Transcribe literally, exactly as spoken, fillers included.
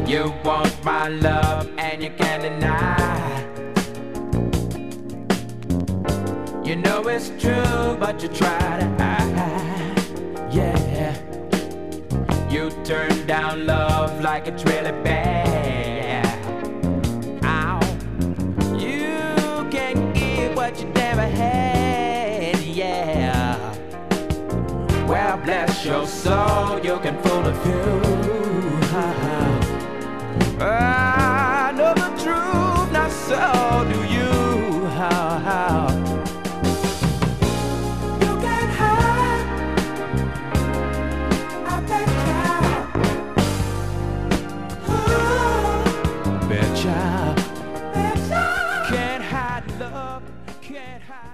You want my love and you can't deny. You know it's true, but you try to hide. Yeah, you turn down love like it's really bad. Ow, you can't give what you never had. Yeah, well, bless your soul, you can fool a few. I know the truth, not so do you. How, how? You can't hide. I bet you. Bet you. Bet you. Can't hide love. Can't hide.